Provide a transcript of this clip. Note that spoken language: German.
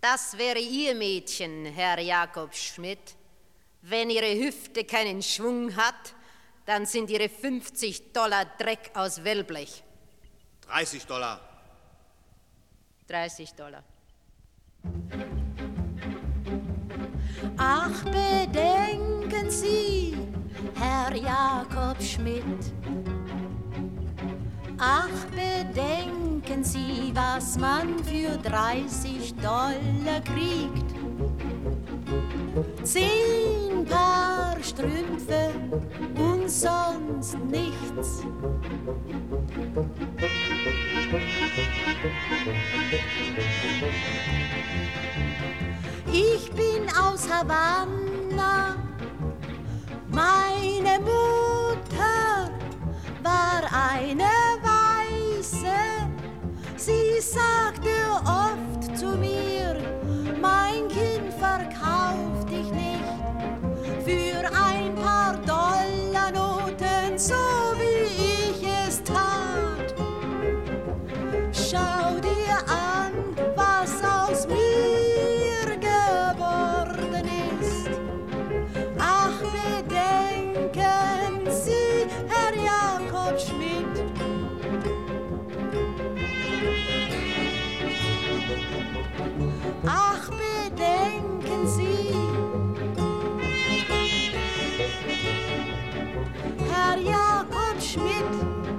Das wäre Ihr Mädchen, Herr Jakob Schmidt. Wenn Ihre Hüfte keinen Schwung hat, dann sind Ihre $50 Dreck aus Wellblech. $30. $30. Ach, bedenken Sie, Herr Jakob Schmidt. Ach, bedenken Sie, was man für $30 kriegt. 10 Paar Strümpfe und sonst nichts. Ich bin aus Havanna, meine Mutter war eine Weiße. Sie sagte oft zu mir, mein Kind, verkauf dich nicht für ein paar Dollarnoten, so wie ich es tat. Schau dir an, was aus mir geworden ist. Ach, bedenken Sie, Herr Jakob Schmidt. Ach, bedenken Sie, Herr Jakob Schmidt.